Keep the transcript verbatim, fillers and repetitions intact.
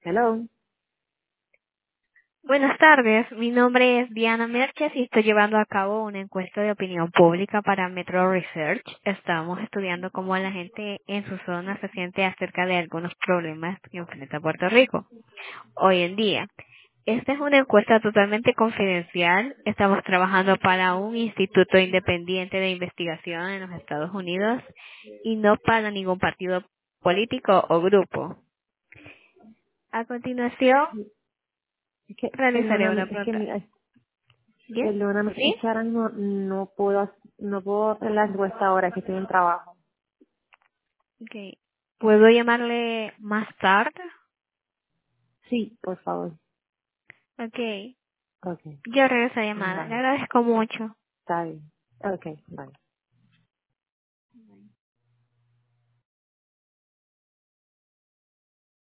Hello. Buenas tardes, mi nombre es Diana Merches y estoy llevando a cabo una encuesta de opinión pública para Metro Research. Estamos estudiando cómo la gente en su zona se siente acerca de algunos problemas que enfrenta Puerto Rico hoy en día. Esta es una encuesta totalmente confidencial. Estamos trabajando para un instituto independiente de investigación en los Estados Unidos y no para ningún partido político o grupo. A continuación, Es que, realizaré perdóname, una es que pregunta. mira, es- ¿Bien? perdóname, ¿Sí? es que ahora mismo no puedo, hac- no puedo hacer la encuesta ahora, es que estoy en trabajo. Okay. ¿Puedo llamarle más tarde? Sí, por favor. Okay. Okay. Yo regreso a llamada. Le Bye. agradezco mucho. Está bien. Okay, bye.